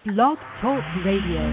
Blog Talk Radio.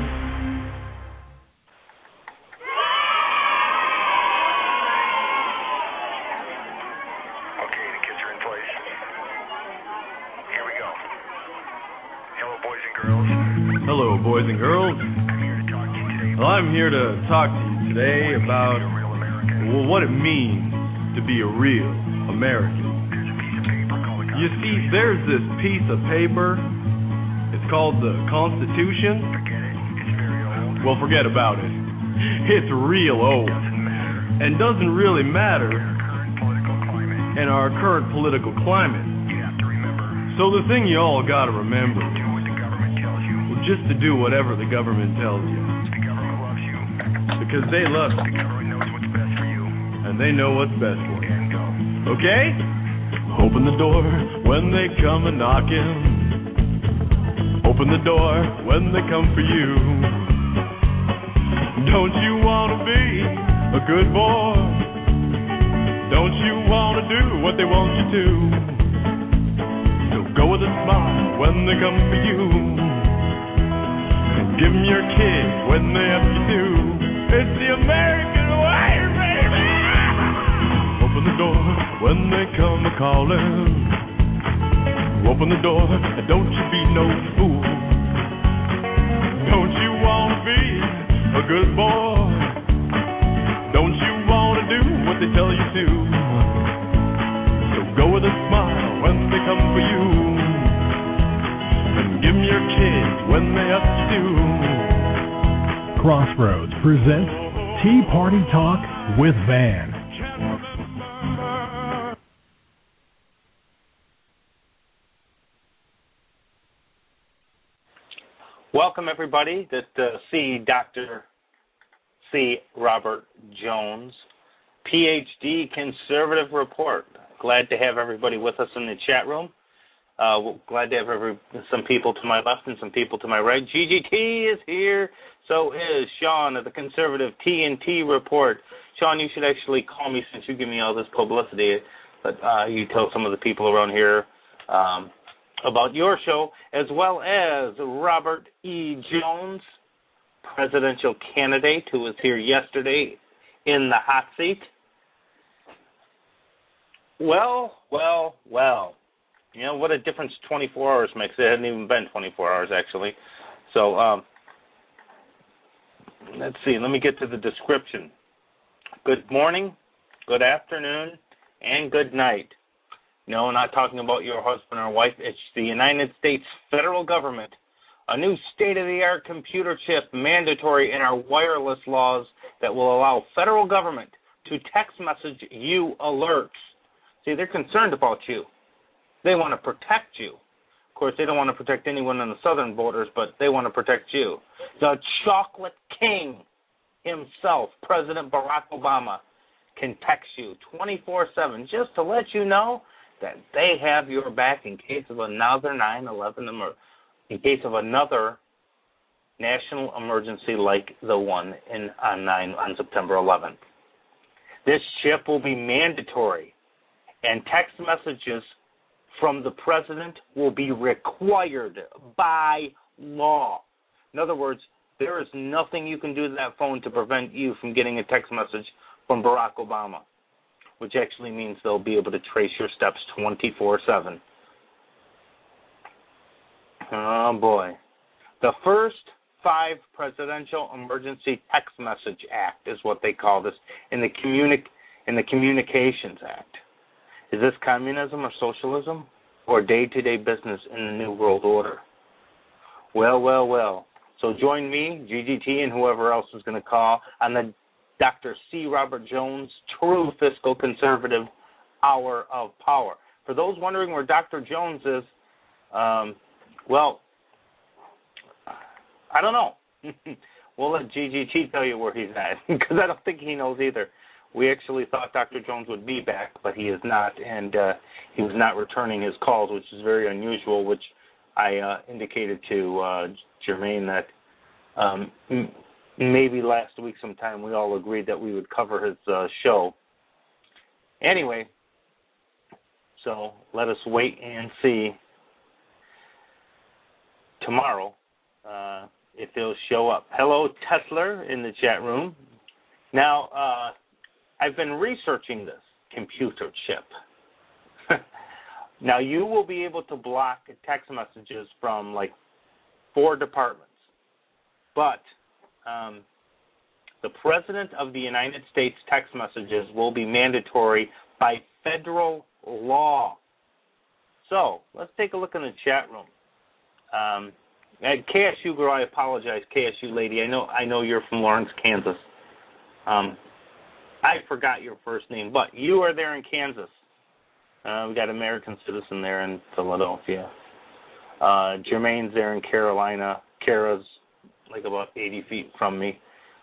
Hello, boys and girls. Well, I'm here to talk to you today about what it means to be a real American. You see, there's this piece of paper. It's called the Constitution. Well, forget about it. It's real old and doesn't really matter in our current political climate. So the thing you all gotta remember, just to do whatever the government tells you. Because they love you. And they know what's best for you. Okay? Open the door when they come a knocking. Open the door when they come for you. Don't you want to be a good boy? Don't you want to do what they want you to? So go with a smile when they come for you. Give them your kiss when they ask you to. It's the American way, baby! Open the door when they come a-calling. Open the door, and don't you be no fool. Don't you want to be a good boy? Don't you want to do what they tell you to? So go with a smile when they come for you. And give them your kiss when they ask you to. Crossroads presents Tea Party Talk with Van. Welcome, everybody, to see Dr. C. Robert Jones, PhD Conservative Report. Glad to have everybody with us in the chat room. Glad to have some people to my left and some people to my right. GGT is here. So is Sean of the Conservative T&T Report. Sean, you should actually call me since you give me all this publicity. But you tell some of the people around here about your show, as well as Robert E. Jones, presidential candidate, who was here yesterday in the hot seat. Well. You know, what a difference 24 hours makes. It hadn't even been 24 hours, actually. So, let's see. Let me get to the description. Good morning, good afternoon, and good night. No, I'm not talking about your husband or wife. It's the United States federal government. A new state-of-the-art computer chip mandatory in our wireless laws that will allow federal government to text message you alerts. See, they're concerned about you. They want to protect you. Of course, they don't want to protect anyone on the southern borders, but they want to protect you. The chocolate king himself, President Barack Obama, can text you 24/7 just to let you know that they have your back in case of another 9/11 or in case of another national emergency like the one on September 11th. This chip will be mandatory, and text messages from the president will be required by law. In other words, there is nothing you can do to that phone to prevent you from getting a text message from Barack Obama, which actually means they'll be able to trace your steps 24/7. Oh, boy. The first 5 Presidential Emergency Text Message Act is what they call this in the Communications Act. Is this communism or socialism or day-to-day business in the New World Order? Well. So join me, GGT, and whoever else is going to call on the Dr. C. Robert Jones True Fiscal Conservative Hour of Power. For those wondering where Dr. Jones is, well, I don't know. We'll let GGT tell you where he's at, because I don't think he knows either. We actually thought Dr. Jones would be back, but he is not, and he was not returning his calls, which is very unusual, which I indicated to Jermaine that maybe last week sometime we all agreed that we would cover his show. Anyway, so let us wait and see tomorrow if it'll show up. Hello, Tesla, in the chat room. Now, I've been researching this computer chip. Now, you will be able to block text messages from, like, 4 departments. But the President of the United States text messages will be mandatory by federal law. So, let's take a look in the chat room. At KSU girl, I apologize, KSU lady. I know you're from Lawrence, Kansas. I forgot your first name, but you are there in Kansas. We got American Citizen there in Philadelphia. Jermaine's there in Carolina. Kara's like about 80 feet from me.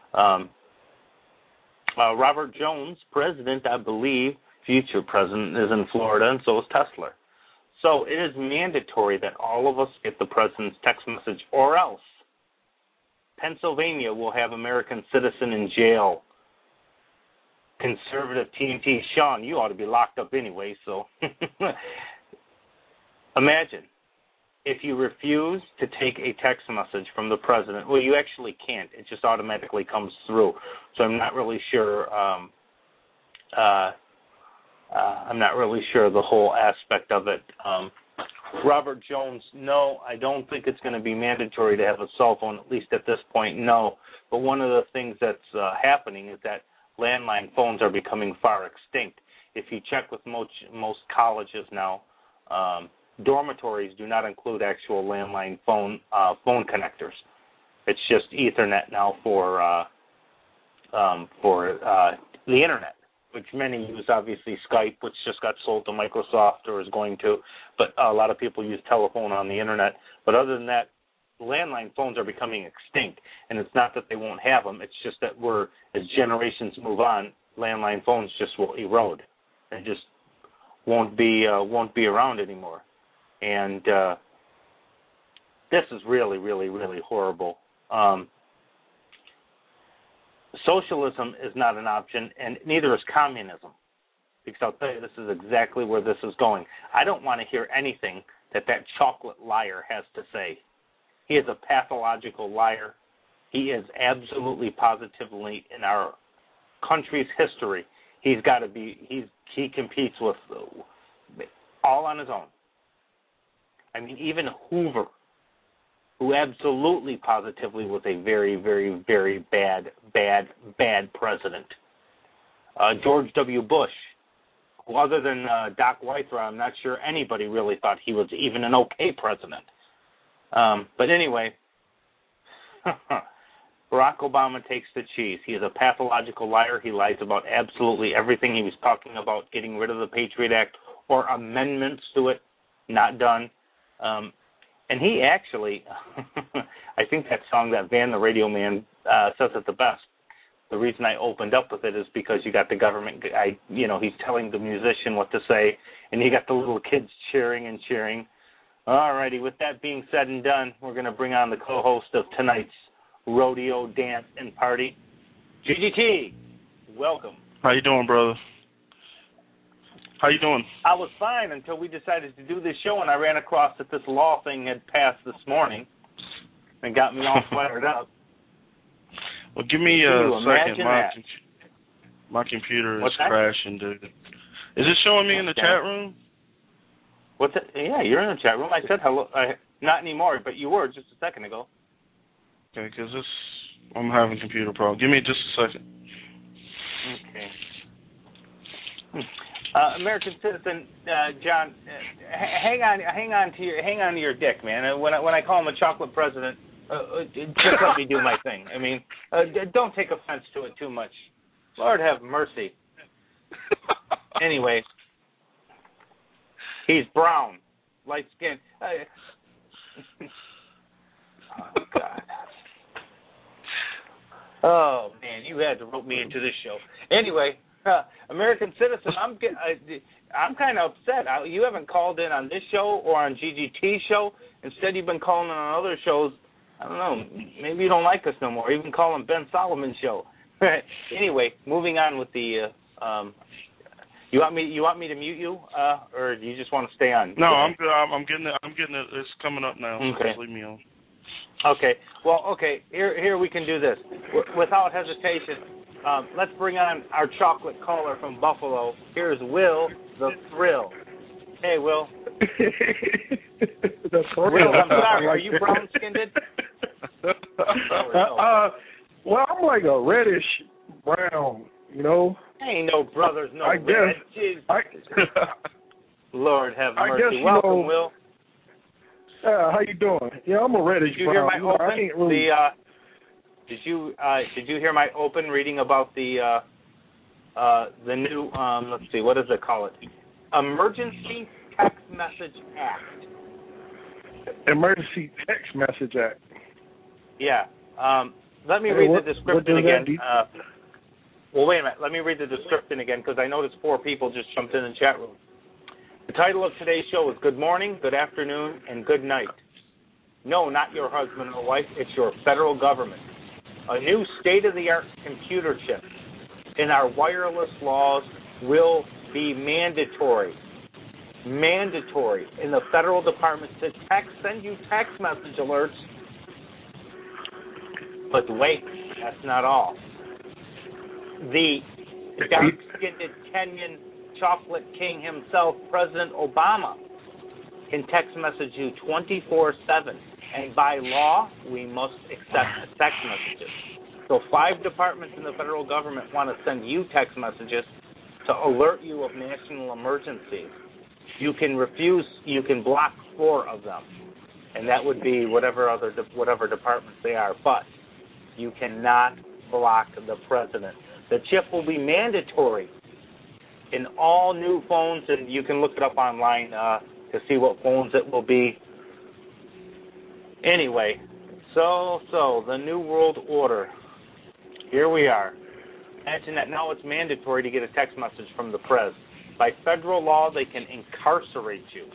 Robert Jones, president, I believe, future president, is in Florida, and so is Tesla. So it is mandatory that all of us get the president's text message, or else Pennsylvania will have American Citizen in jail. Conservative TNT, Sean, you ought to be locked up anyway, so imagine if you refuse to take a text message from the president. Well, you actually can't. It just automatically comes through. So I'm not really sure the whole aspect of it. Robert Jones, no, I don't think it's going to be mandatory to have a cell phone, at least at this point, no. But one of the things that's happening is that landline phones are becoming far extinct. If you check with most colleges now, dormitories do not include actual landline phone connectors. It's just Ethernet now for the internet, which many use. Obviously, Skype, which just got sold to Microsoft or is going to, but a lot of people use telephone on the internet. But other than that, landline phones are becoming extinct, and it's not that they won't have them. It's just that as generations move on, landline phones just will erode and just won't be around anymore. And this is really, really, really horrible. Socialism is not an option, and neither is communism. Because I'll tell you, this is exactly where this is going. I don't want to hear anything that chocolate liar has to say. He is a pathological liar. He is absolutely positively in our country's history. He competes with all on his own. I mean, even Hoover, who absolutely positively was a very, very, very bad president. George W. Bush, who other than Doc Weithra, I'm not sure anybody really thought he was even an okay president. But anyway, Barack Obama takes the cheese. He is a pathological liar. He lies about absolutely everything. He was talking about getting rid of the Patriot Act or amendments to it, not done. And he actually, I think that song that Van the Radio Man says it the best. The reason I opened up with it is because you got the government guy, he's telling the musician what to say, and you got the little kids cheering and cheering. All righty, with that being said and done, we're going to bring on the co-host of tonight's Rodeo Dance and Party, GGT. Welcome. How you doing, brother? How you doing? I was fine until we decided to do this show, and I ran across that this law thing had passed this morning and got me all fired up. Well, give me a second. My computer is crashing, dude. Is it showing me in the chat room? What's it? Yeah, you're in the chat room. I said hello. Not anymore, but you were just a second ago. Okay, because I'm having computer problems. Give me just a second. Okay. American Citizen, John, hang on to your dick, man. When I call him a chocolate president, just let me do my thing. I mean, don't take offense to it too much. Lord have mercy. Anyway, he's brown, light skin. Oh God. Oh man, you had to rope me into this show. Anyway. American Citizen, I'm kind of upset. You haven't called in on this show or on GGT's show. Instead, you've been calling in on other shows. I don't know. Maybe you don't like us no more. Even calling Ben Solomon's show. Anyway, moving on with the. You want me to mute you, or do you just want to stay on? No, I'm good. I'm getting it. It's coming up now. Okay. Just leave me on. Okay. Well, okay. Here we can do this without hesitation. Let's bring on our chocolate caller from Buffalo. Here's Will the Thrill. Hey, Will. Will, I'm sorry. Are you brown-skinned? Well, I'm like a reddish brown, you know. Ain't no brothers, no I red. Lord have mercy. Welcome, Will. How you doing? Yeah, I'm a reddish brown. Did you hear my open reading about the new let's see, what does it call it? Emergency Text Message Act. Emergency Text Message Act. Yeah. Let me read the description again. Well, wait a minute. Let me read the description again because I noticed 4 people just jumped in the chat room. The title of today's show is Good Morning, Good Afternoon, and Good Night. No, not your husband or wife. It's your federal government. A new state-of-the-art computer chip in our wireless laws will be mandatory. Mandatory in the federal department to send you text message alerts. But wait, that's not all. The dark-skinned Kenyan chocolate king himself, President Obama, can text message you 24/7. And by law, we must accept text messages. So 5 departments in the federal government want to send you text messages to alert you of national emergencies. You can refuse, you can block 4 of them. And that would be whatever departments they are. But you cannot block the president. The chip will be mandatory in all new phones, and you can look it up online to see what phones it will be. Anyway, so the New World Order. Here we are. Imagine that now it's mandatory to get a text message from the press. By federal law, they can incarcerate you.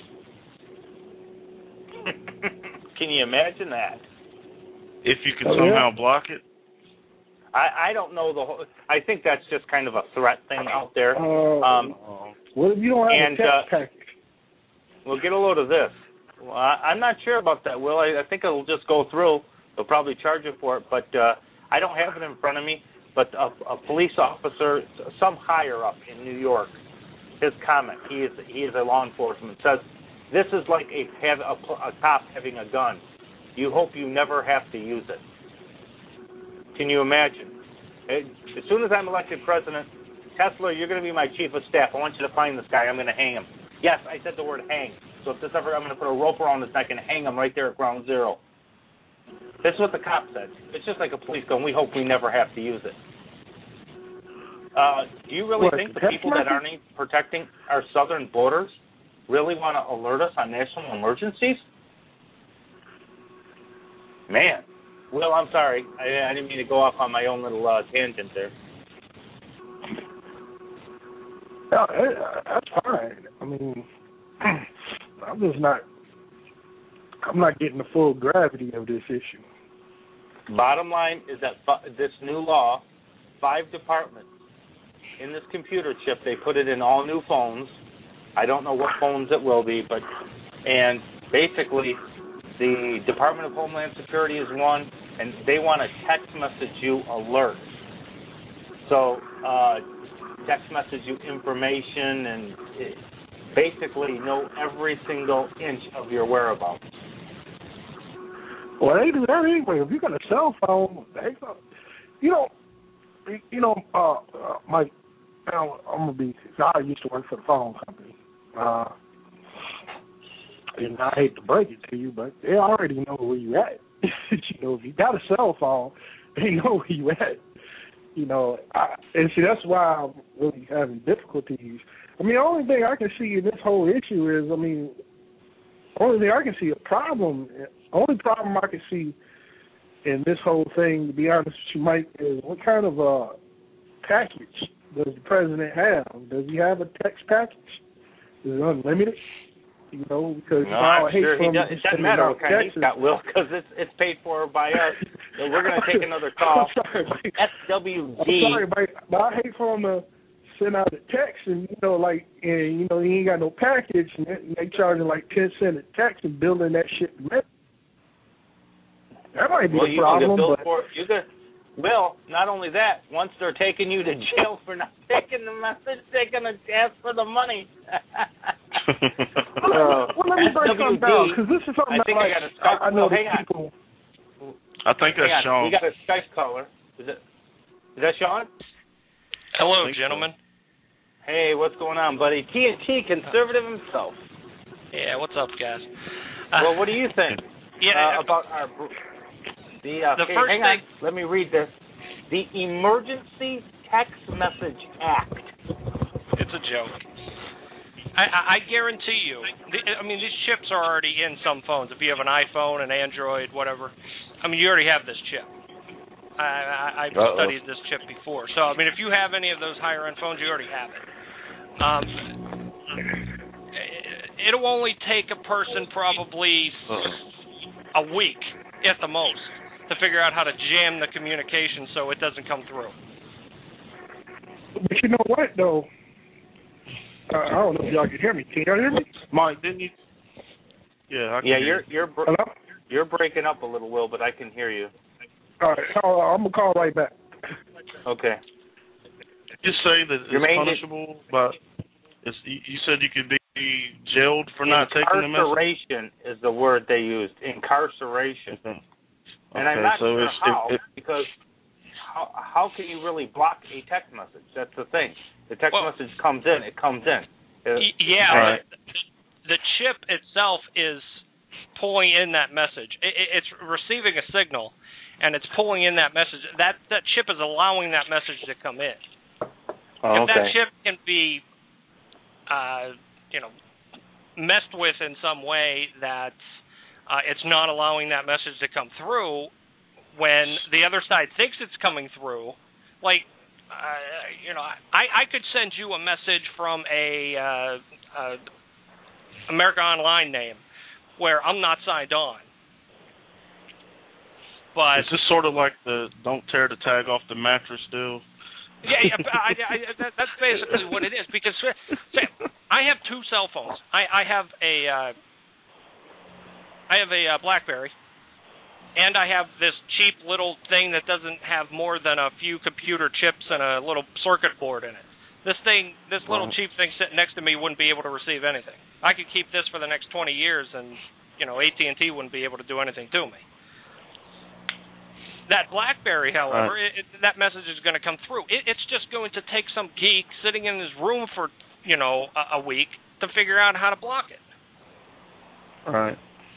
Can you imagine that? If you can somehow block it? I don't know the whole. I think that's just kind of a threat thing out there. What if you don't have a text package? Well, get a load of this. Well, I'm not sure about that, Will. I think it'll just go through. They'll probably charge you for it, but I don't have it in front of me. But a police officer, some higher up in New York, his comment, he is a law enforcement, says, this is like a cop having a gun. You hope you never have to use it. Can you imagine? As soon as I'm elected president, Tesla, you're going to be my chief of staff. I want you to find this guy. I'm going to hang him. Yes, I said the word hang. So if this ever, I'm going to put a rope around his neck and hang him right there at ground zero. This is what the cop said. It's just like a police gun. We hope we never have to use it. Do you really think the people that aren't protecting our southern borders really want to alert us on national emergencies? Man. Well, I'm sorry. I didn't mean to go off on my own little tangent there. No, that's fine. I mean, I'm not getting the full gravity of this issue. Bottom line is that this new law, 5 departments in this computer chip, they put it in all new phones. I don't know what phones it will be, and basically the Department of Homeland Security is one, and they want to text message you alerts. So text message you information and basically know every single inch of your whereabouts. Well, they do that anyway. If you got a cell phone, Mike, I'm gonna be. I used to work for the phone company, and I hate to break it to you, but they already know where you at. If you got a cell phone, they know where you at. And see, that's why I'm really having difficulties. I mean, the only thing I can see in this whole issue is, only thing I can see only problem I can see in this whole thing, to be honest with you, Mike, is what kind of a package does the president have? Does he have a text package? Is it unlimited? Because I'm sure it doesn't matter what kind he's got, Will, because it's paid for by us. So we're going to take another call. SWD. I'm sorry, but I hate for him to send out a text and he ain't got no package and they charging like 10 cents a text and building that shit. That might be a problem. Well, not only that, once they're taking you to jail for not taking the message, they're going to ask for the money. Well, let me break something down, because this is something I know people. I think that's Sean. We got a Skype caller. Is that Sean? Hello, gentlemen. Hey, what's going on, buddy? TNT, conservative himself. Yeah, what's up, guys? Well, what do you think about our... first thing... Let me read this. The Emergency Text Message Act. It's a joke. I guarantee you. These chips are already in some phones. If you have an iPhone, an Android, whatever, you already have this chip. I've studied this chip before. So, if you have any of those higher-end phones, you already have it. It'll only take a person probably a week, at the most, to figure out how to jam the communication so it doesn't come through. But you know what, though? I don't know if y'all can hear me. Can y'all hear me? Mike, didn't you? Yeah, I can hear you. You're breaking up a little, Will, but I can hear you. All right, I'm going to call right back. Okay. Just say that it's punishable, but you said you could be jailed for not taking the message? Incarceration is the word they used. Incarceration. Okay. And I'm not sure how, because how can you really block a text message? That's the thing. The text message comes in. It comes in. Right. The chip itself is pulling in that message. It's receiving a signal, and it's pulling in that message. That chip is allowing that message to come in. If that chip can be, messed with in some way that it's not allowing that message to come through when the other side thinks it's coming through, like, I could send you a message from a America Online name where I'm not signed on. But is this sort of like the don't tear the tag off the mattress deal? Yeah, that's basically what it is. Because I have two cell phones. I have a BlackBerry, and I have this cheap little thing that doesn't have more than a few computer chips and a little circuit board in it. This little cheap thing sitting next to me wouldn't be able to receive anything. I could keep this for the next 20 years, and AT&T wouldn't be able to do anything to me. That BlackBerry, however, that message is going to come through. It's just going to take some geek sitting in his room for, a week to figure out how to block it. Right.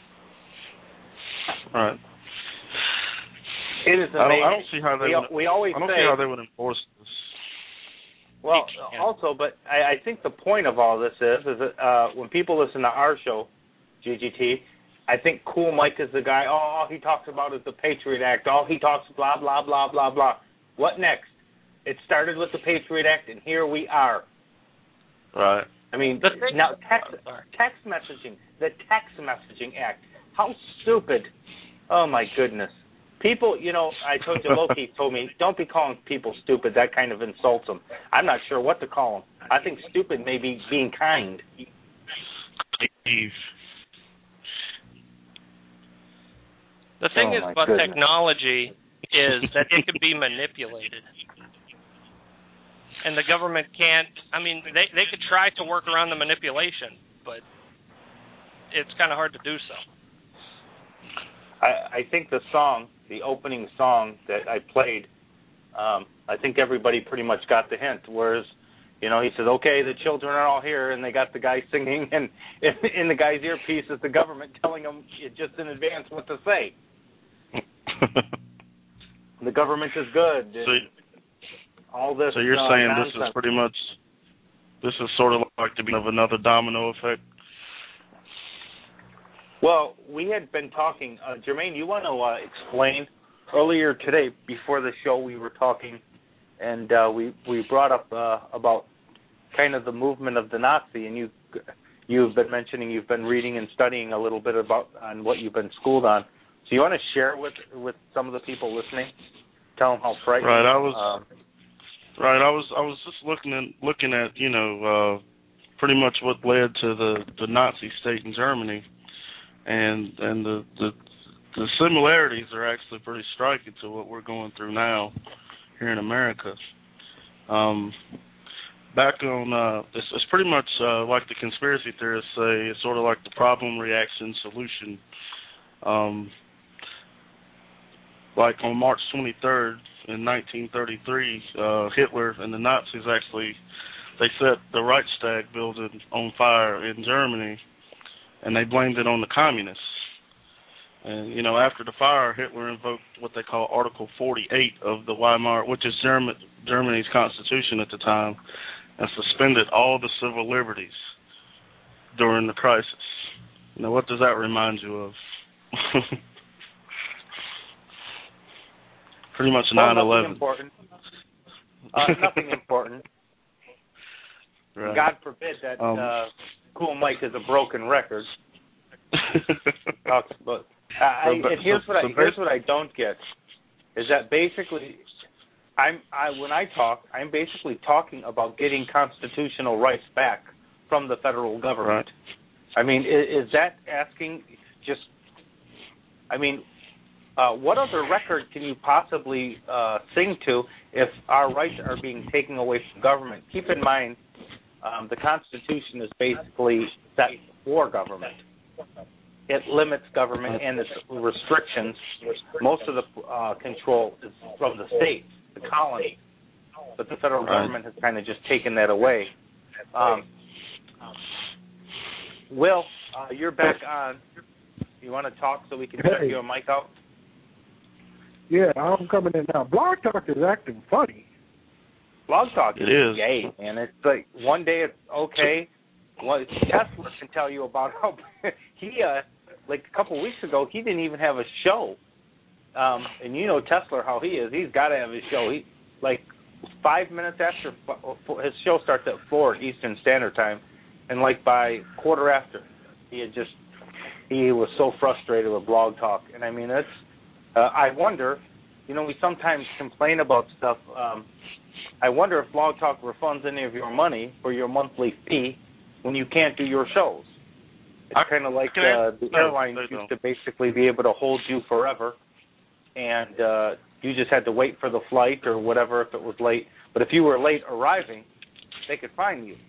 It is amazing. I don't see how they would enforce this. Well, also, but I think the point of all this is that when people listen to our show, GGT, I think Cool Mike is the guy, all he talks about is the Patriot Act. All he talks blah, blah, blah, blah, blah. What next? It started with the Patriot Act, and here we are. Right. Now text messaging, the Text Messaging Act. How stupid. Oh, my goodness. People, I told you, Loki told me, don't be calling people stupid. That kind of insults them. I'm not sure what to call them. I think stupid may be being kind. The thing about technology is that it can be manipulated. And the government can't, they could try to work around the manipulation, but it's kind of hard to do so. I think the opening song that I played, I think everybody pretty much got the hint, whereas, he says, okay, the children are all here, and they got the guy singing, and in the guy's earpiece is the government telling him just in advance what to say. The government is good. All this. So you're saying nonsense. This is pretty much, this is sort of like the beginning of another domino effect? Well, we had been talking, Jermaine, you want to explain? Earlier today, before the show, we were talking, and we brought up about kind of the movement of the Nazi, and you've been mentioning you've been reading and studying a little bit on what you've been schooled on. So you want to share with some of the people listening? Tell them how frightening. Right, I was just looking at pretty much what led to the Nazi state in Germany, and the the similarities are actually pretty striking to what we're going through now here in America. Back on, it's pretty much like the conspiracy theorists say, it's sort of like the problem, reaction, solution. Like on March 23rd in 1933, Hitler and the Nazis they set the Reichstag building on fire in Germany, and they blamed it on the communists. And, after the fire, Hitler invoked what they call Article 48 of the Weimar, which is Germany's constitution at the time, and suspended all the civil liberties during the crisis. What does that remind you of? Pretty much 9/11. Nothing important. Nothing important. Right. God forbid that Cool Mike is a broken record. Here's what I don't get is that basically when I talk, I'm basically talking about getting constitutional rights back from the federal government. Right. I mean, is that asking just? I mean, what other record can you possibly sing to if our rights are being taken away from government? Keep in mind, the Constitution is basically set for government. It limits government and its restrictions. Most of the control is from the states, the colonies, but the federal government has kind of just taken that away. Will, you're back on. You want to talk so we can check your mic out? Yeah, I'm coming in now. Blog Talk is acting funny. Blog Talk is gay, and it's like one day it's okay. Well, Tesla can tell you about how he, like a couple weeks ago, he didn't even have a show. And you know Tesla, how he is. He's got to have his show. He, like 5 minutes after his show starts at 4 Eastern Standard Time, and like by quarter after, he was so frustrated with Blog Talk. And I mean, it's, I wonder, we sometimes complain about stuff. I wonder if Blog Talk refunds any of your money for your monthly fee when you can't do your shows. It's kind of like the airlines used to basically be able to hold you forever, and you just had to wait for the flight or whatever if it was late. But if you were late arriving, they could fine you.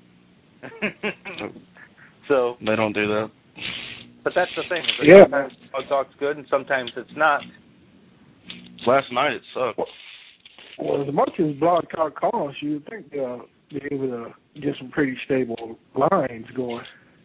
So they don't do that. But that's the thing. Sometimes Blog Talk's good and sometimes it's not. Last night it sucked. Well, as much as Blog Talk costs, you would think they'll be able to get some pretty stable lines going.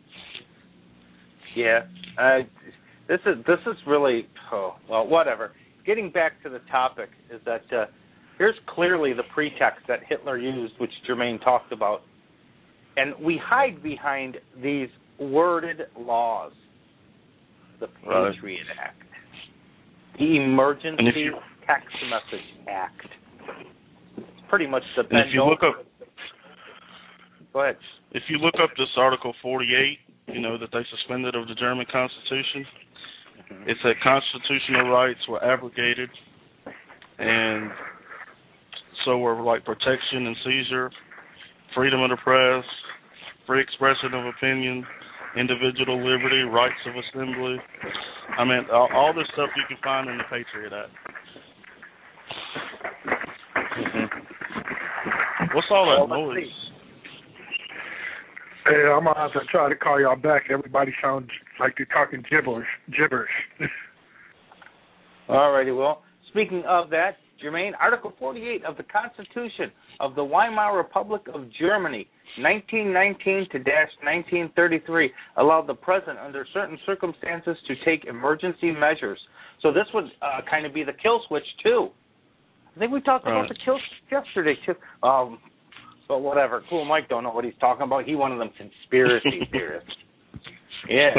Yeah. This is really, well, whatever. Getting back to the topic is that here's clearly the pretext that Hitler used, which Jermaine talked about. And we hide behind these worded laws. The Patriot Act. The Emergency Text Message Act. It's pretty much the and if you look up, go ahead. If you look up this Article 48, that they suspended of the German Constitution, it said constitutional rights were abrogated, and so were like protection and seizure, freedom of the press, free expression of opinion, individual liberty, rights of assembly. I mean, all this stuff you can find in the Patriot Act. What's all that noise? Hey, I'm going to have to try to call y'all back. Everybody sounds like they're talking gibberish. All righty, well, speaking of that, Jermaine, Article 48 of the Constitution of the Weimar Republic of Germany, 1919 to -1933, allowed the president, under certain circumstances, to take emergency measures. So this would kind of be the kill switch, too. I think we talked about the kill switch yesterday, too. But whatever. Cool Mike don't know what he's talking about. He one of them conspiracy theorists. Yeah.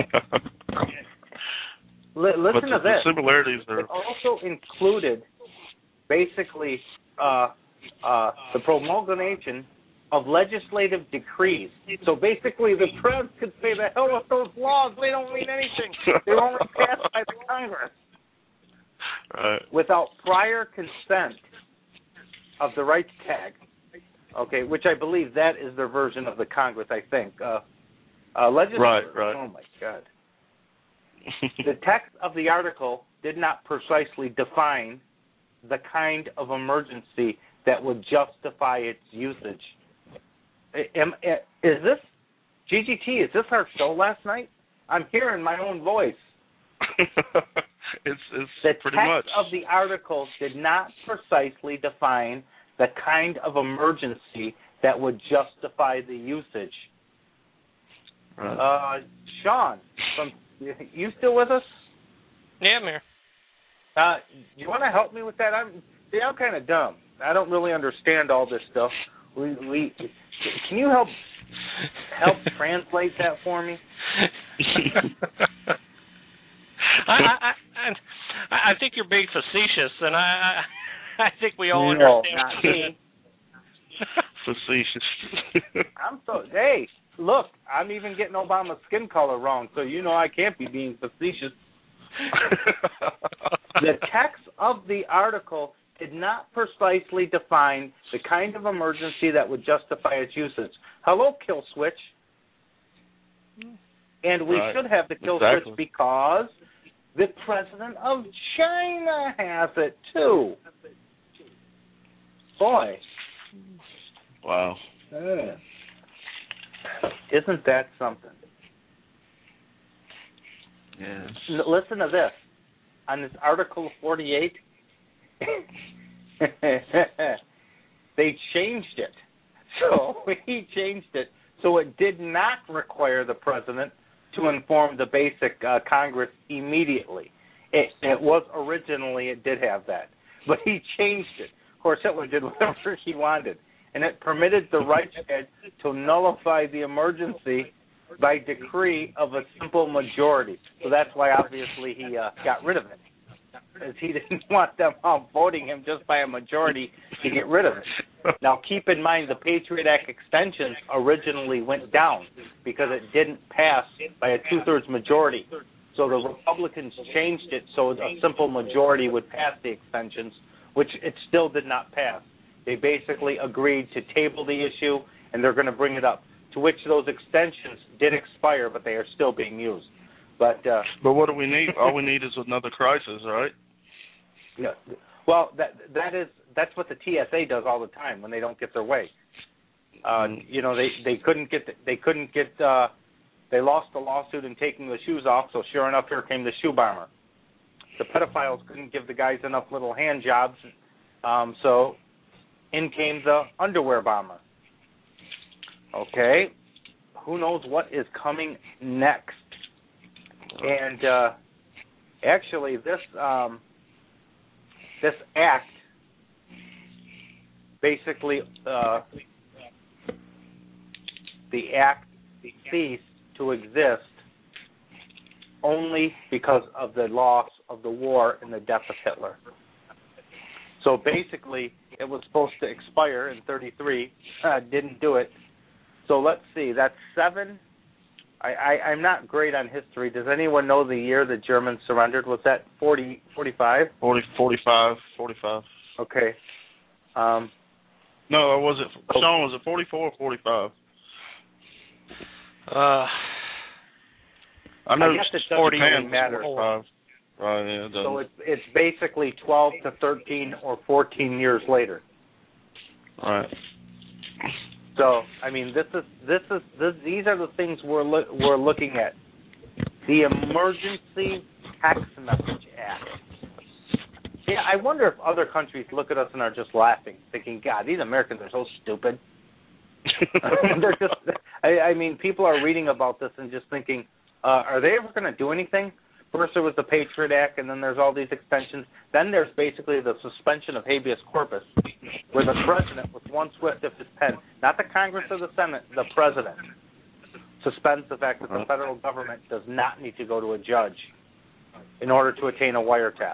Listen to this. The similarities are... It also included, basically, the promulgation of legislative decrees. So basically, the press could say, the hell with those laws. They don't mean anything. They're only passed by the Congress. Right. Without prior consent of the Reichstag. Okay, which I believe that is their version of the Congress, I think. Right. Oh, my God. The text of the article did not precisely define the kind of emergency that would justify its usage. Is this GGT? Is this our show last night? I'm hearing my own voice. it's the pretty text much of the article did not precisely define the kind of emergency that would justify the usage. right. Sean, you still with us? Yeah, I'm here. You want to help me with that? I'm kind of dumb. I don't really understand all this stuff. Can you help translate that for me? I think you're being facetious, and I think we all understand. Not me. Facetious. Hey, look, I'm even getting Obama's skin color wrong, so you know I can't be being facetious. The text of the article did not precisely define the kind of emergency that would justify its usage. Hello, kill switch. And we should have the kill switch because the president of China has it too. Boy. Wow. Isn't that something? Yes. Listen to this. On this Article 48, they changed it. So he changed it so it did not require the president to inform the basic Congress immediately. It was originally, it did have that. But he changed it. Of course, Hitler did whatever he wanted. And it permitted the Reichstag to nullify the emergency by decree of a simple majority. So that's why, obviously, he got rid of it. Because he didn't want them voting him just by a majority to get rid of it. Now, keep in mind, the Patriot Act extensions originally went down because it didn't pass by a two-thirds majority. So the Republicans changed it so a simple majority would pass the extensions, which it still did not pass. They basically agreed to table the issue, and they're going to bring it up, to which those extensions did expire, but they are still being used. But what do we need? All we need is another crisis, right? Yeah. Well, that's what the TSA does all the time when they don't get their way. You know, they lost the lawsuit in taking the shoes off, so sure enough, here came the shoe bomber. The pedophiles couldn't give the guys enough little hand jobs, so in came the underwear bomber. Okay, who knows what is coming next? And actually, this act basically the act ceased to exist only because of the loss of the war and the death of Hitler. So basically, it was supposed to expire in 1933, didn't do it. So let's see, that's 7. I'm not great on history. Does anyone know the year the Germans surrendered? Was that 40, 45? 45. Okay. No, was it, Sean, was it 44 or 45? I know guess it Japan doesn't really matter. 45. Right, yeah, it So it's basically 12 to 13 or 14 years later. Right. So I mean, these are the things we're looking at. The Emergency Text Message Act. Yeah, I wonder if other countries look at us and are just laughing, thinking, "God, these Americans are so stupid." They're just. I mean, people are reading about this and just thinking, "Are they ever going to do anything?" First there was the Patriot Act, and then there's all these extensions. Then there's basically the suspension of habeas corpus, where the president, with one swift of his pen, not the Congress or the Senate, the president, suspends the fact that the federal government does not need to go to a judge in order to attain a wiretap.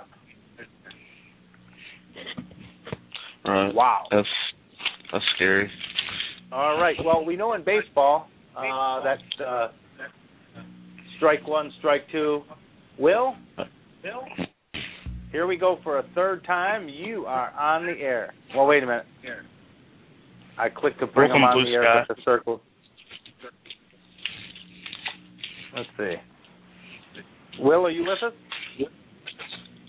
Right. Wow. That's scary. All right. Well, we know in baseball that's strike one, strike two. Will, here we go for a third time. You are on the air. Well, wait a minute. I clicked to bring him on the air with the circle. Let's see. Will, are you with us?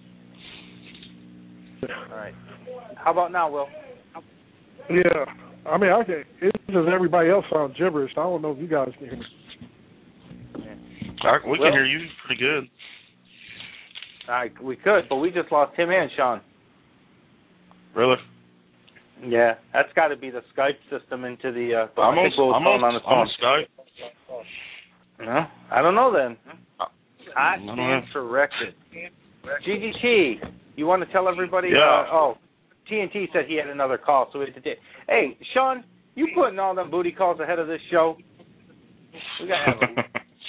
All right. How about now, Will? Yeah. I mean, it's just everybody else sounds gibberish. I don't know if you guys can hear me. We can hear you pretty good. We could, but we just lost him and Sean. Really? Yeah, that's got to be the Skype system into the. I'm on Skype. No, I don't know then. Hot and corrected. GGT, you want to tell everybody? Yeah. TNT said he had another call, so we had to take. Hey, Sean, you putting all them booty calls ahead of this show? We got to have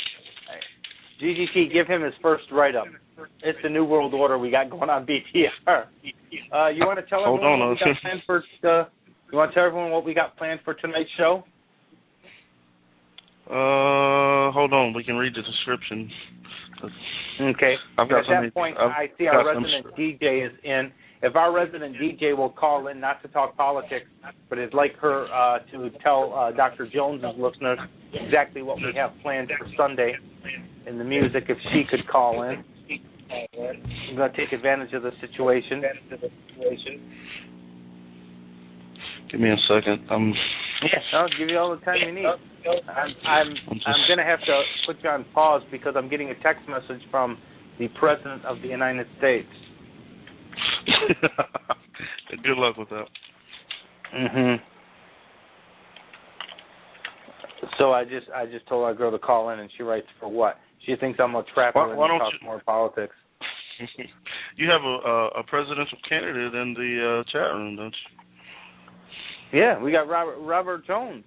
GGT, give him his first write-up. It's the New World Order we got going on BTR. You want to tell everyone what we got planned for? You want to tell everyone what we got planned for tonight's show? Hold on. We can read the description. Okay. At that point, I see our resident DJ is in. If our resident DJ will call in, not to talk politics, but it'd like her to tell Dr. Jones's listeners exactly what we have planned for Sunday in the music, if she could call in. I'm going to take advantage of the situation. Give me a second. I'll give you all the time you need. I'm going to have to put you on pause because I'm getting a text message from the President of the United States. Good luck with that. Mhm. So I just told our girl to call in, and she writes for what? She thinks I'm a trapper and talk more politics. You have a presidential candidate in the chat room, don't you? Yeah, we got Robert Jones.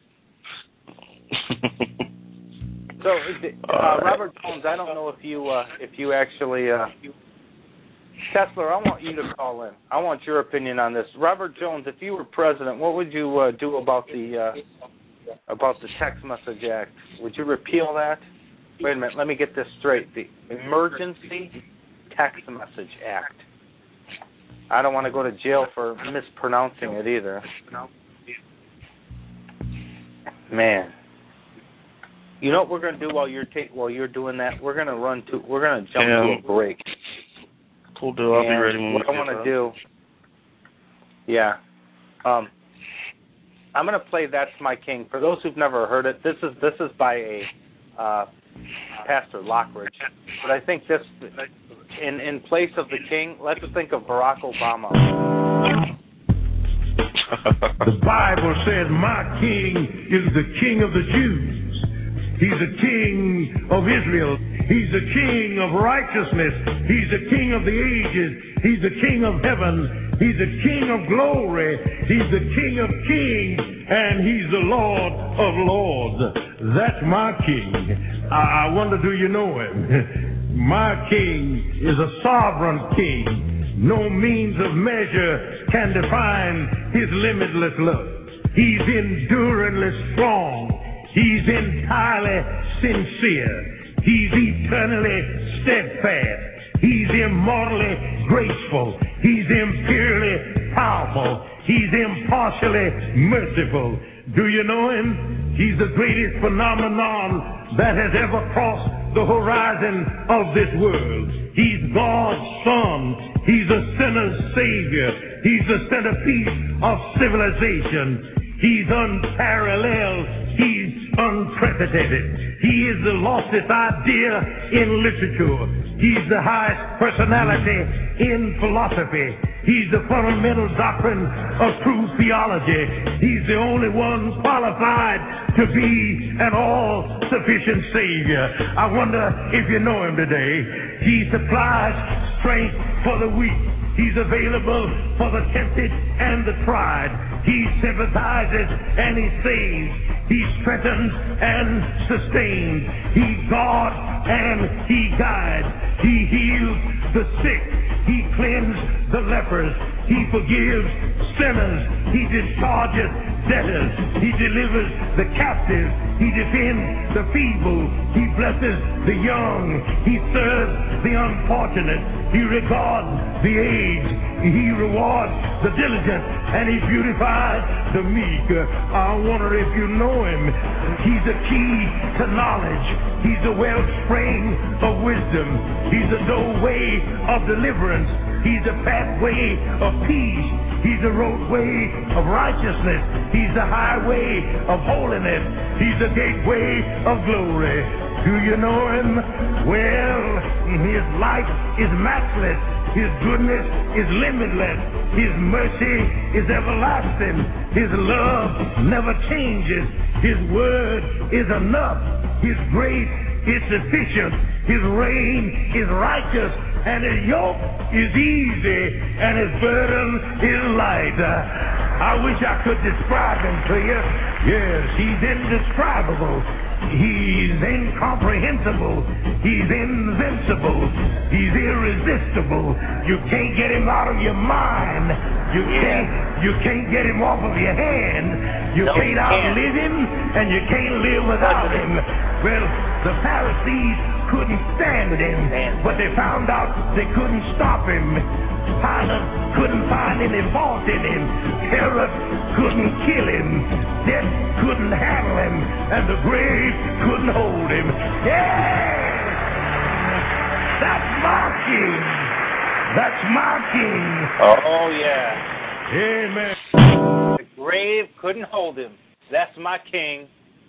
So Robert Jones, I don't know if you actually Kessler, I want you to call in. I want your opinion on this. Robert Jones, if you were president, what would you do about the Text Message Act? Would you repeal that? Wait a minute, let me get this straight. The Emergency Text Message Act. I don't want to go to jail for mispronouncing it either. Man. You know what we're going to do while you're doing that? We're going to jump to a break. Cool deal. I'll be ready when what I want to do. Yeah. I'm going to play "That's My King." For those who've never heard it, this is by a Pastor Lockridge. But I think this, in place of the king, let's think of Barack Obama. The Bible says, "My king is the king of the Jews. He's the king of Israel. He's the king of righteousness. He's the king of the ages. He's the king of heaven. He's the king of glory. He's the king of kings. And he's the Lord of lords." That's my king. I wonder, do you know him? My king is a sovereign king. No means of measure can define his limitless love. He's enduringly strong. He's entirely sincere. He's eternally steadfast. He's immortally graceful. He's imperially powerful. He's impartially merciful. Do you know him? He's the greatest phenomenon that has ever crossed the horizon of this world. He's God's Son. He's a sinner's Savior. He's the centerpiece of civilization. He's unparalleled. He's unprecedented. He is the loftiest idea in literature. He's the highest personality in philosophy. He's the fundamental doctrine of true theology. He's the only one qualified to be an all-sufficient Savior. I wonder if you know him today. He supplies strength for the weak. He's available for the tempted and the tried. He sympathizes and he saves. He strengthens and sustains. He guards and he guides. He heals the sick. He cleanses the lepers. He forgives sinners. He discharges debtors. He delivers the captives. He defends the feeble. He blesses the young. He serves the unfortunate. He regards the aged. He rewards the diligent, and he beautifies the meek. I wonder if you know him. He's the key to knowledge. He's the wellspring of wisdom. He's the doorway of deliverance. He's the pathway of peace. He's the roadway of righteousness. He's the highway of holiness. He's the gateway of glory. Do you know him? Well, his life is matchless. His goodness is limitless. His mercy is everlasting. His love never changes. His word is enough. His grace is sufficient. His reign is righteous. And his yoke is easy. And his burden is light. I wish I could describe him to you. Yes, he's indescribable. He's incomprehensible. He's invincible. He's irresistible. You can't get him out of your mind. You can't get him off of your hand. You can't outlive him, and you can't live without him. Well, the Pharisees couldn't stand him, but they found out they couldn't stop him. Pilate couldn't find any fault in him. Herod couldn't kill him. Death couldn't handle him. And the grave couldn't hold him. Yeah! That's my king. That's my king. Oh, yeah. Amen. The grave couldn't hold him. That's my king.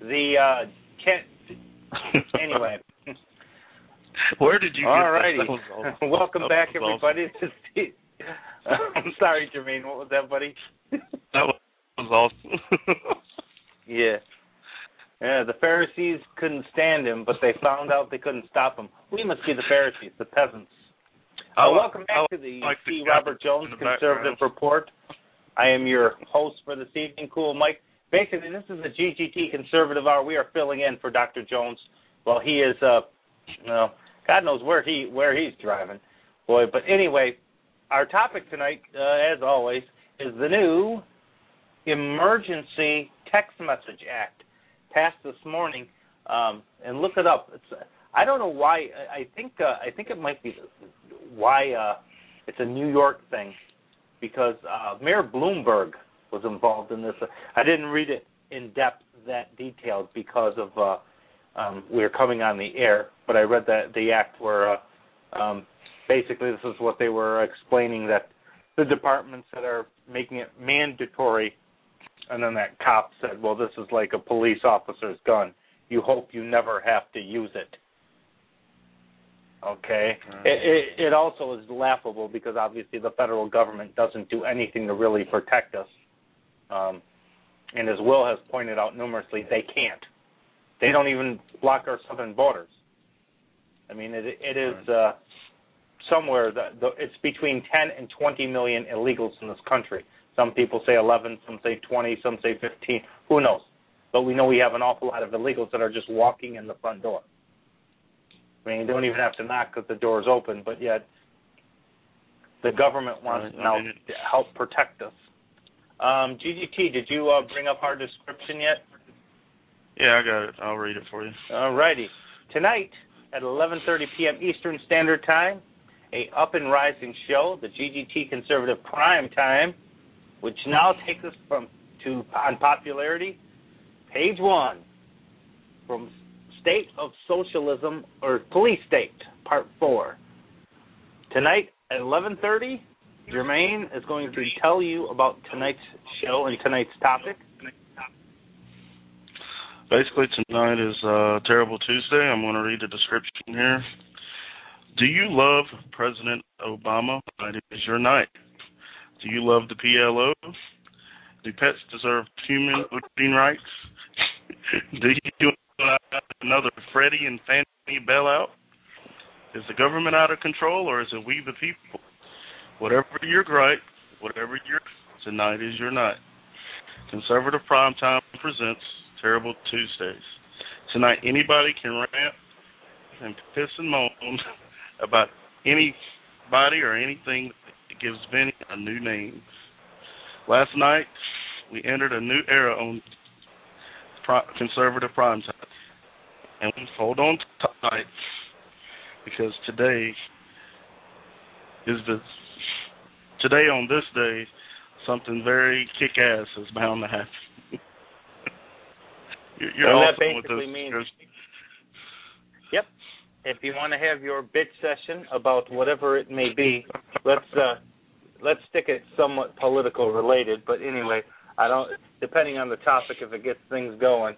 Anyway. Where did you get All righty. that? Awesome. Welcome back, everybody. I'm sorry, Jermaine. What was that, buddy? That was awesome. Yeah. The Pharisees couldn't stand him, but they found out they couldn't stop him. We must be the Pharisees, the peasants. Welcome back to the C. Robert Jones Conservative Report. I am your host for this evening, Cool Mike. Basically, this is the GGT Conservative Hour. We are filling in for Dr. Jones while he is, God knows where he's driving. Boy, but anyway, our topic tonight, as always, is the new Emergency Text Message Act passed this morning. And look it up. I don't know why. I think it might be why it's a New York thing, because Mayor Bloomberg was involved in this. I didn't read it in depth, that detailed, because of we were coming on the air. But I read the act where basically this is what they were explaining, that the departments that are making it mandatory, and then that cop said, well, this is like a police officer's gun. You hope you never have to use it. Okay? It also is laughable because obviously the federal government doesn't do anything to really protect us. And as Will has pointed out numerously, they can't. They don't even block our southern borders. I mean, it is somewhere that it's between 10 and 20 million illegals in this country. Some people say 11, some say 20, some say 15. Who knows? But we know we have an awful lot of illegals that are just walking in the front door. I mean, you don't even have to knock because the door is open, but yet the government wants now to help protect us. GGT, did you bring up our description yet? Yeah, I got it. I'll read it for you. All righty. Tonight at 11:30 p.m. Eastern Standard Time, a up and rising show, the GGT Conservative Prime Time, which now takes us on popularity, page 1, from State of Socialism, or Police State, Part 4. Tonight at 11:30, Jermaine is going to tell you about tonight's show and tonight's topic. Basically, tonight is Terrible Tuesday. I'm going to read the description here. Do you love President Obama? Tonight is your night. Do you love the PLO? Do pets deserve human voting rights? Do you another Freddie and Fannie bailout? Is the government out of control, or is it we the people? Whatever your gripe, tonight is your night. Conservative Primetime presents Terrible Tuesdays. Tonight, anybody can rant and piss and moan about anybody or anything that gives Vinny a new name. Last night, we entered a new era on Conservative Primetime. And we hold on tight, because today is that today on this day, something very kick-ass is bound to happen. You're and awesome that basically with means, yep, if you want to have your bitch session about whatever it may be, let's stick it somewhat political related, but anyway, I don't, depending on the topic, if it gets things going.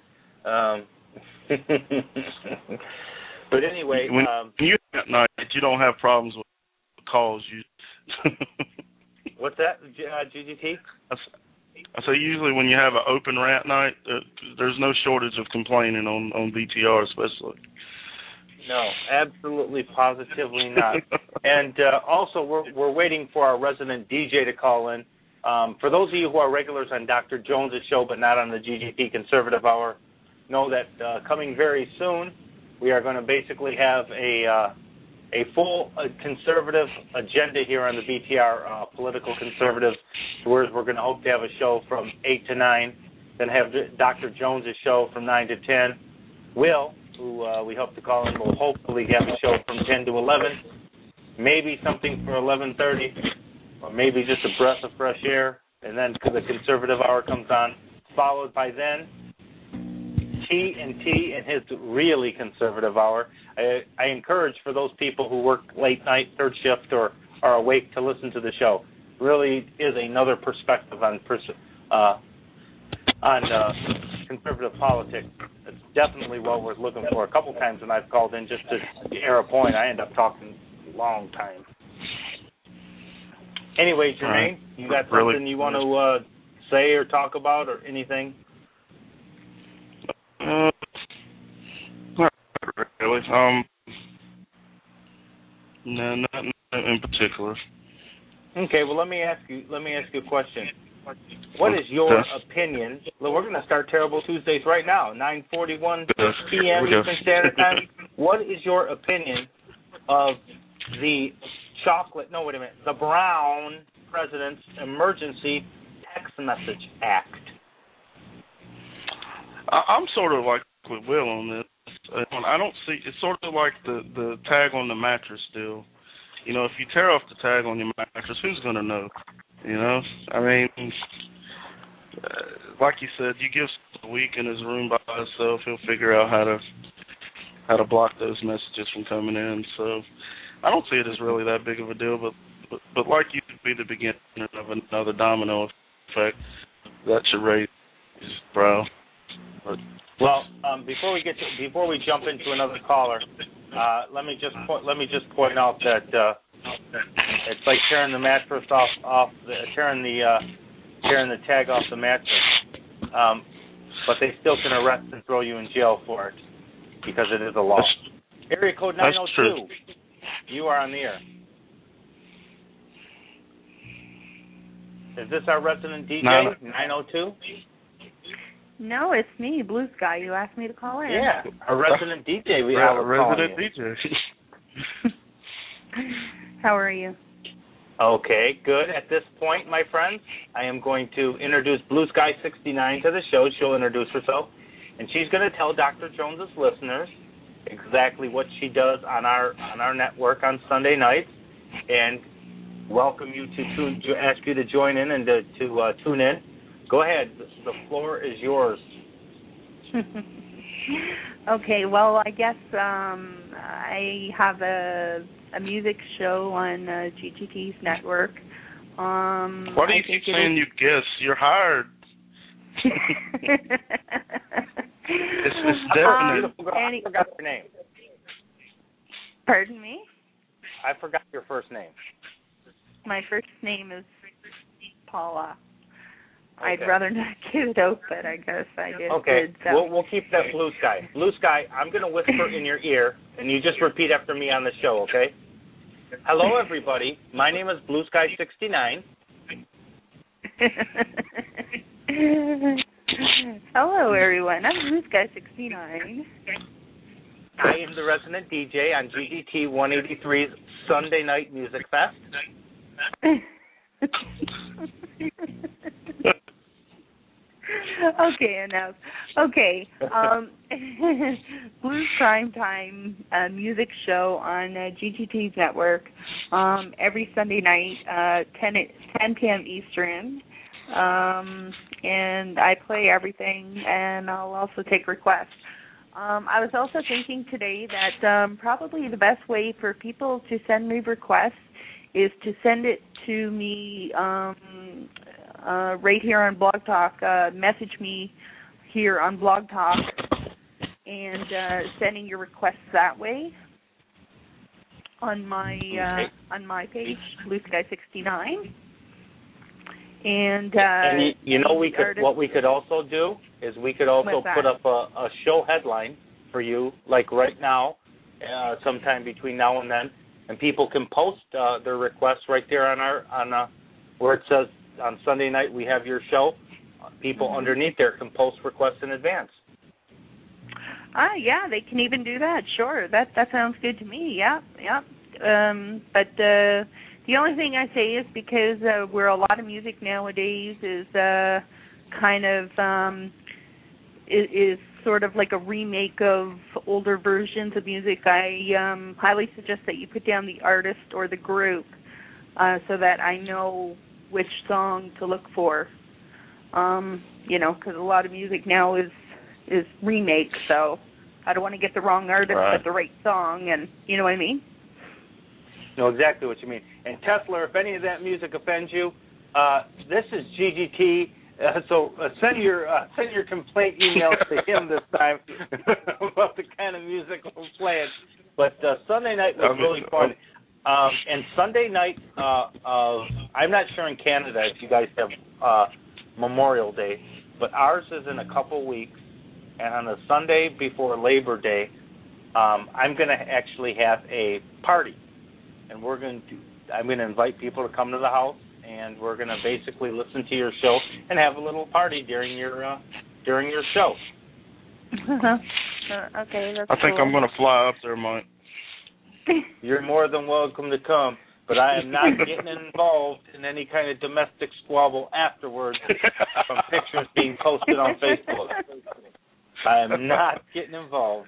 But anyway, when you at night, you don't have problems with calls. What's that, GGT? I say usually when you have an open rant night, there's no shortage of complaining on BTR especially. No, absolutely, positively not. And also, we're waiting for our resident DJ to call in. For those of you who are regulars on Dr. Jones's show but not on the GGT Conservative Hour, know that coming very soon, we are going to basically have a full conservative agenda here on the BTR Political Conservatives. We're going to hope to have a show from 8 to 9, then have Dr. Jones's show from 9 to 10. Will, who we hope to call in, will hopefully have a show from 10 to 11, maybe something for 11:30, or maybe just a breath of fresh air, and then the Conservative Hour comes on, followed by then T and his really conservative hour. I encourage for those people who work late night, third shift, or are awake to listen to the show. Really is another perspective on conservative politics. It's definitely what we're looking for. A couple times when I've called in just to air a point, I end up talking a long time. Anyway, Jermaine, you got something you want to say or talk about or anything? Not really. No, not in particular. Okay, well, let me ask you a question. What is your opinion? Well, we're going to start Terrible Tuesdays right now, 9:41 p.m. Eastern Standard Time. What is your opinion of the the Brown President's Emergency Text Message Act? I'm sort of like with Will on this. I don't see, it's sort of like the tag on the mattress deal. You know, if you tear off the tag on your mattress, who's going to know? You know, I mean, like you said, you give a week in his room by himself, he'll figure out how to block those messages from coming in. So I don't see it as really that big of a deal, but like you could be the beginning of another domino effect that should raise his brow. But, well, before we jump into another caller, let me just point out that it's like tearing the mattress tearing the tag off the mattress, but they still can arrest and throw you in jail for it because it is a law. Area code 902. You are on the air. Is this our resident DJ? 902. No, it's me, Blue Sky. You asked me to call in. Yeah, a resident DJ. We have a resident DJ. How are you? Okay, good. At this point, my friends, I am going to introduce Blue Sky 69 to the show. She'll introduce herself, and she's going to tell Dr. Jones's listeners exactly what she does on our network on Sunday nights, and welcome you to ask you to join in and to tune in. Go ahead. The floor is yours. Okay. Well, I guess I have a music show on GGT's network. Why do you keep saying you guess? You're hired. It's definite. I forgot your name. Pardon me? I forgot your first name. My first name is Paula. Okay. I'd rather not give it out, but I guess I did. Okay, we'll keep that Blue Sky. Blue Sky, I'm going to whisper in your ear, and you just repeat after me on the show, okay? Hello, everybody. My name is Blue Sky 69. Hello, everyone. I'm Blue Sky 69. I am the resident DJ on GGT 183's Sunday Night Music Fest. Okay, enough. Okay, Blues Primetime music show on GGT's network every Sunday night, 10 p.m. Eastern, and I play everything, and I'll also take requests. I was also thinking today that probably the best way for people to send me requests is to send it to me right here on Blog Talk. Message me here on Blog Talk and sending your requests that way on my page, Blue Sky 69. And you know, what we could also do is we could also put up a show headline for you, like right now, sometime between now and then, and people can post their requests right there on where it says on Sunday night we have your show. People underneath there can post requests in advance. Yeah, they can even do that. Sure, that sounds good to me. Yeah. But the only thing I say is because where a lot of music nowadays is kind of is sort of like a remake of older versions of music, I highly suggest that you put down the artist or the group so that I know which song to look for. You know, because a lot of music now is remake, so I don't want to get the wrong artist but the right song, and you know what I mean? Know exactly what you mean. And Tesla, if any of that music offends you, this is GGT. So send your complaint emails to him this time about the kind of music we're playing. But Sunday night was really fun. And Sunday night, I'm not sure in Canada if you guys have Memorial Day, but ours is in a couple weeks. And on the Sunday before Labor Day, I'm going to actually have a party. And I'm going to invite people to come to the house, and we're going to basically listen to your show and have a little party during your show. Okay, that's I think cool. I'm going to fly up there, Mike. You're more than welcome to come, but I am not getting involved in any kind of domestic squabble afterwards from pictures being posted on Facebook. I am not getting involved.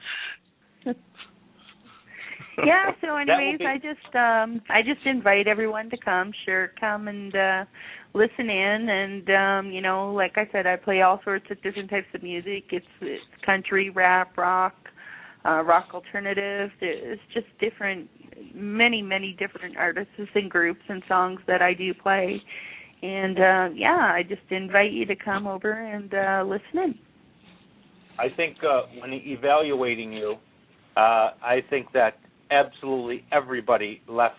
Yeah, so anyways, I just invite everyone to come. Sure, come and listen in, and you know, like I said, I play all sorts of different types of music. It's country, rap, rock, rock alternative. It's just many different artists and groups and songs that I do play. And I just invite you to come over and listen in. I think when evaluating you, I think that absolutely everybody left,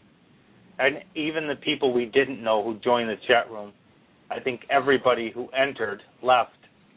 and even the people we didn't know who joined the chat room, I think everybody who entered left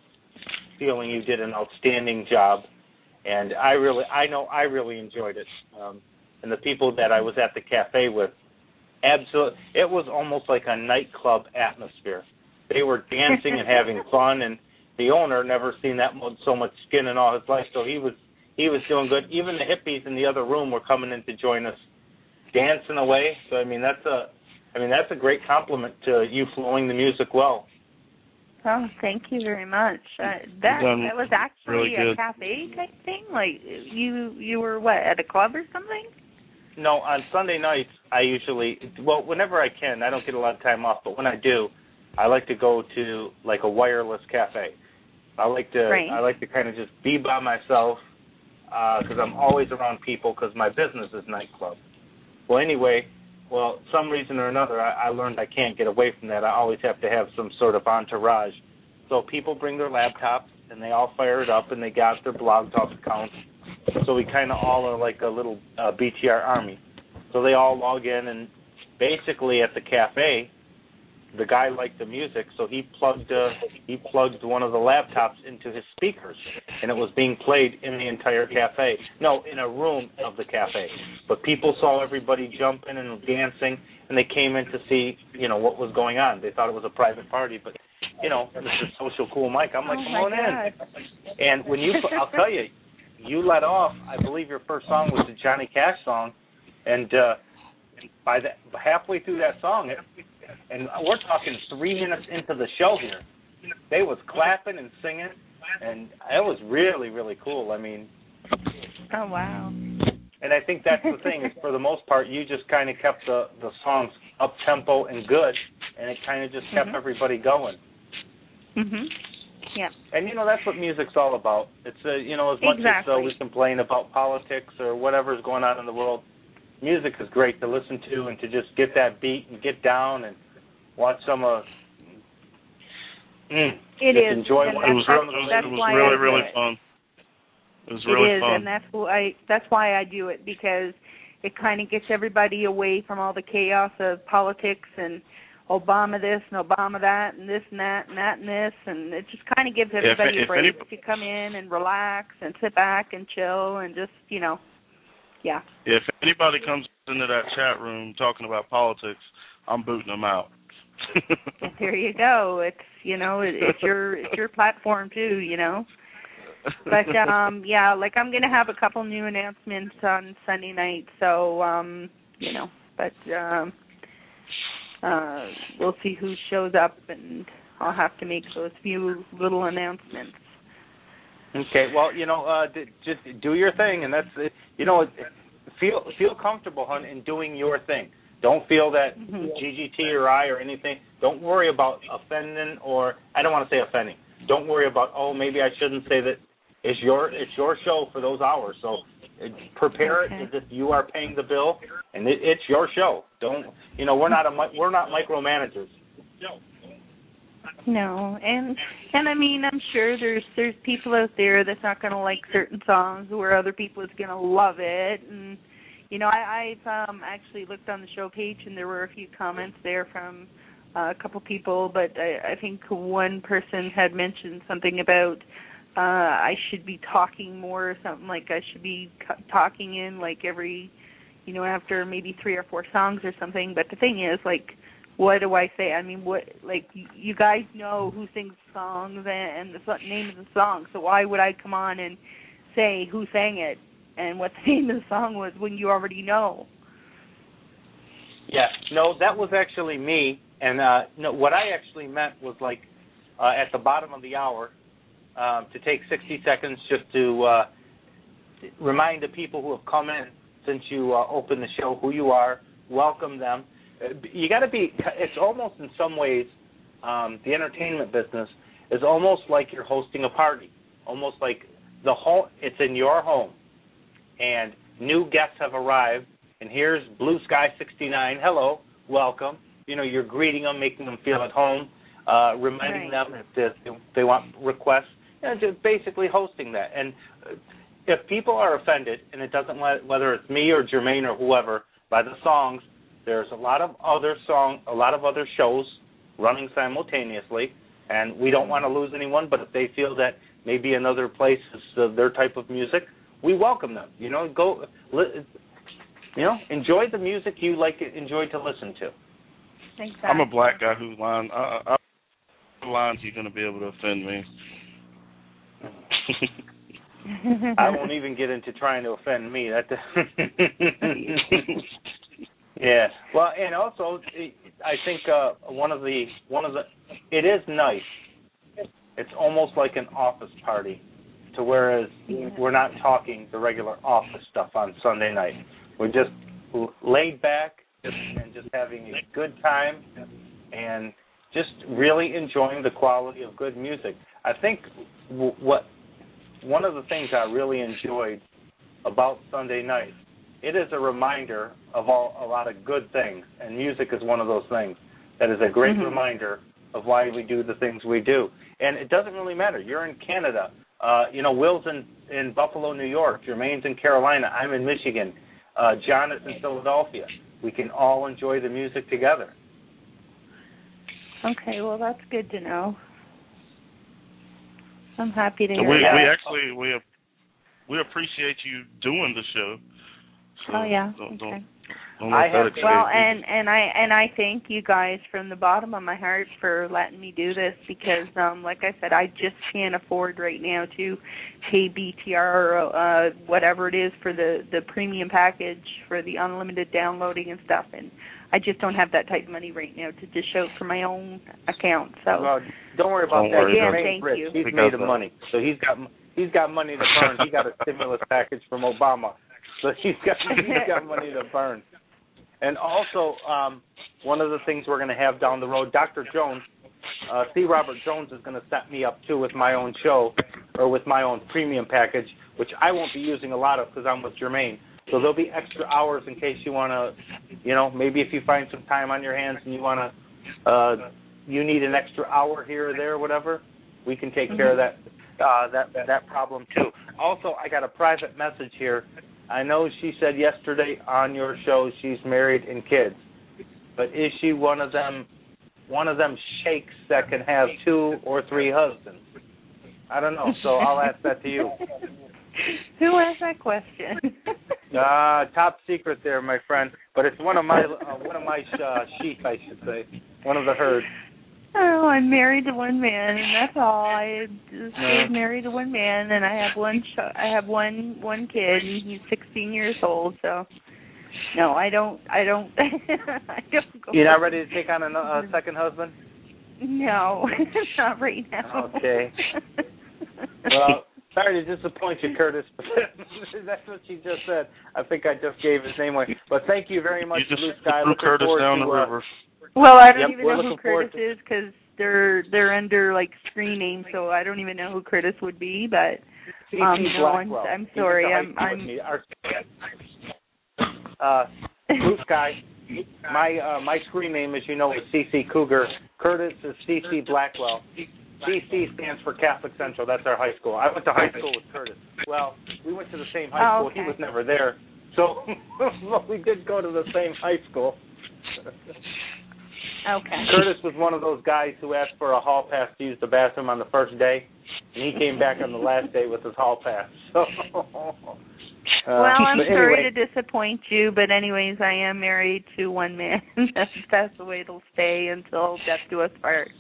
feeling you did an outstanding job, and I really enjoyed it. And the people that I was at the cafe with, absolutely, it was almost like a nightclub atmosphere. They were dancing and having fun, and the owner never seen so much skin in all his life, so he was doing good. Even the hippies in the other room were coming in to join us, dancing away. So that's a great compliment to you flowing the music well. Oh, thank you very much. That was actually a cafe type thing. Like you were what, at a club or something? No, on Sunday nights I usually, whenever I can. I don't get a lot of time off, but when I do, I like to go to like a wireless cafe. I like to kind of just be by myself. Because I'm always around people because my business is nightclub. Well, anyway, some reason or another, I learned I can't get away from that. I always have to have some sort of entourage. So people bring their laptops, and they all fire it up, and they got their Blog Talk accounts. So we kind of all are like a little BTR army. So they all log in, and basically at the cafe, the guy liked the music, so he plugged one of the laptops into his speakers, and it was being played in the entire cafe. No, in a room of the cafe. But people saw everybody jumping and dancing, and they came in to see, what was going on. They thought it was a private party, but this is Social Cool Mike. I'm like, come on in. And when I'll tell you, you let off. I believe your first song was the Johnny Cash song, and halfway through that song, and we're talking 3 minutes into the show here, they was clapping and singing, and it was really, really cool. I mean. Oh, wow. And I think that's the thing, is for the most part, you just kind of kept the songs up-tempo and good, and it kind of just kept everybody going. Yeah. And, that's what music's all about. It's, as much as we complain about politics or whatever's going on in the world, music is great to listen to and to just get that beat and get down and watch some of enjoy it. It was really, really fun. It was really fun. And that's why I do it, because it kind of gets everybody away from all the chaos of politics and Obama this and Obama that and this and that and that and this, and it just kind of gives everybody a break to come in and relax and sit back and chill and just, yeah. If anybody comes into that chat room talking about politics, I'm booting them out. There you go. It's it's your platform too, But yeah, like I'm gonna have a couple new announcements on Sunday night, so but we'll see who shows up, and I'll have to make those few little announcements. Okay, well, just do your thing, and that's feel comfortable, hon, in doing your thing. Don't feel that GGT or I or anything. Don't worry about offending, or I don't want to say offending. Don't worry about, maybe I shouldn't say that. It's your show for those hours. So prepare it as if you are paying the bill, and it's your show. Don't we're not micromanagers. No, and I mean, I'm sure there's people out there that's not going to like certain songs, where other people is going to love it, and I've actually looked on the show page, and there were a few comments there from a couple people, but I think one person had mentioned something about I should be talking more, or something like I should be talking in like every, after maybe 3 or 4 songs or something. But the thing is, like, what do I say? I mean, what, like, you guys know who sings songs and the name of the song, so why would I come on and say who sang it and what the name of the song was when you already know? Yeah, no, that was actually me, and no, what I actually meant was, like, at the bottom of the hour, to take 60 seconds just to remind the people who have come in since you opened the show who you are, welcome them. You got to be, it's almost in some ways, the entertainment business is almost like you're hosting a party, almost like it's in your home, and new guests have arrived, and here's Blue Sky 69, hello, welcome. You're greeting them, making them feel at home, reminding them if they want requests, just basically hosting that. And if people are offended, and it doesn't matter whether it's me or Jermaine or whoever, by the songs, there's a lot of other shows running simultaneously, and we don't want to lose anyone, but if they feel that maybe another place is their type of music, we welcome them. Enjoy the music you enjoy to listen to. Exactly. I'm a black guy whose lines you're going to be able to offend me. I won't even get into trying to offend me. Yeah. Well, and also, I think it is nice. It's almost like an office party, to whereas we're not talking the regular office stuff on Sunday night. We're just laid back and just having a good time and just really enjoying the quality of good music. I think one of the things I really enjoyed about Sunday night, it is a reminder of a lot of good things, and music is one of those things that is a great reminder of why we do the things we do. And it doesn't really matter. You're in Canada. Will's in Buffalo, New York. Jermaine's in Carolina. I'm in Michigan. John is in Philadelphia. We can all enjoy the music together. Okay, well, that's good to know. I'm happy to hear that. We appreciate you doing the show. So don't let that escape. Well, and I thank you guys from the bottom of my heart for letting me do this, because like I said, I just can't afford right now to pay BTR whatever it is for the premium package for the unlimited downloading and stuff, and I just don't have that type of money right now to dish out for my own account. So well, don't worry about that. Yeah, Jermaine's thank rich. you. He's made of money, so he's got money to burn. He got a stimulus package from Obama, so he's got money to burn. And also, one of the things we're going to have down the road, Dr. Jones, C. Robert Jones is going to set me up too with my own show or with my own premium package, which I won't be using a lot of because I'm with Jermaine. So there'll be extra hours in case you want to, maybe if you find some time on your hands and you want to, you need an extra hour here or there or whatever, we can take care of that problem too. Also, I got a private message here. I know she said yesterday on your show she's married and kids, but is she one of them sheikhs that can have 2 or 3 husbands? I don't know, so I'll ask that to you. Who asked that question? Top secret there, my friend. But it's one of my sheep, I should say, one of the herd. Oh, I'm married to one man, and that's all. I just stayed married to one man, and I have one kid, and he's 16 years old. So, no, I don't. I don't go. You're not ready to take on a second husband? No, not right now. Okay. Well, sorry to disappoint you, Curtis, but that's what she just said. I think I just gave his name away. But thank you very much, Blue Sky. You just threw Curtis down the river. Well, I don't even know who Curtis is because they're under like screen names, so I don't even know who Curtis would be. But I'm sorry, Blue Sky. My screen name, as you know, is CC Cougar. Curtis is CC Blackwell. CC stands for Catholic Central. That's our high school. I went to high school with Curtis. Well, we went to the same high school. Okay. He was never there. So we did go to the same high school. Okay. Curtis was one of those guys who asked for a hall pass to use the bathroom on the first day, and he came back on the last day with his hall pass. So, well, I'm sorry to disappoint you, but anyways, I am married to one man. That's the way it'll stay until death do us part.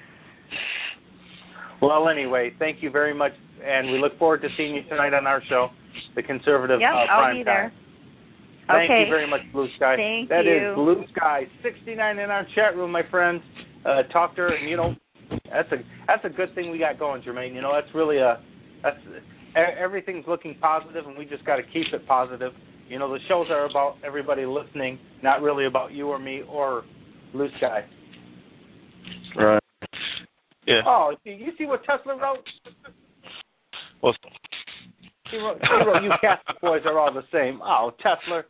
Well, anyway, thank you very much, and we look forward to seeing you tonight on our show, The Conservative I'll be there. Time. Thank you very much, Blue Sky. Thank you. That is Blue Sky 69 in our chat room, my friends. Talk to her, and that's a good thing we got going, Jermaine. That's really everything's looking positive, and we just got to keep it positive. The shows are about everybody listening, not really about you or me or Blue Sky. Right. Yeah. Oh, you see what Tesla wrote? Well, He wrote, you Catholic boys are all the same. Oh, Tesla.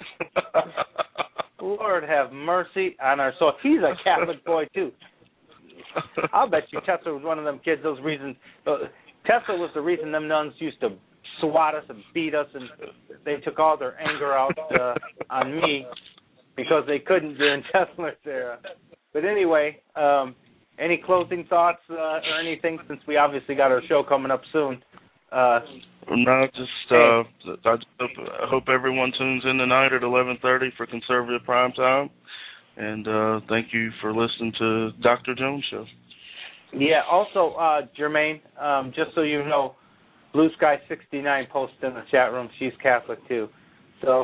Lord have mercy on our soul. He's a Catholic boy, too. I'll bet you Tesla was one of them kids, those reasons. Tesla was the reason them nuns used to swat us and beat us, and they took all their anger out on me because they couldn't during Tesla's era. But anyway, any closing thoughts or anything, since we obviously got our show coming up soon? No, just I hope everyone tunes in tonight at 11:30 for Conservative Prime Time, and thank you for listening to Dr. Jones Show. Yeah. Also, Jermaine, just so you know, Blue Sky 69 posted in the chat room. She's Catholic too. So,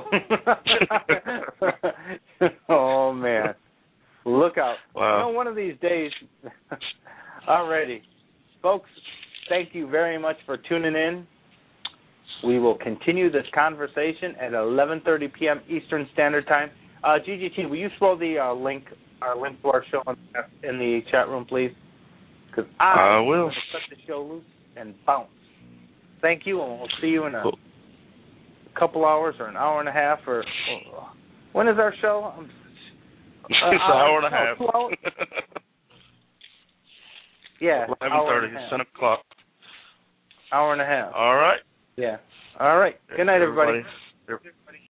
oh man, look out! Wow. One of these days. Alrighty, folks. Thank you very much for tuning in. We will continue this conversation at 11:30 p.m. Eastern Standard Time. GGT, will you throw our link to our show in the chat room, please? Because I will set the show loose and bounce. Thank you, and we'll see you in a couple hours or an hour and a half. Or when is our show? It's an hour and a half. 2 hours? Yeah, 11:30, 10 o'clock. Hour and a half. All right. Yeah. All right. Good night, everybody.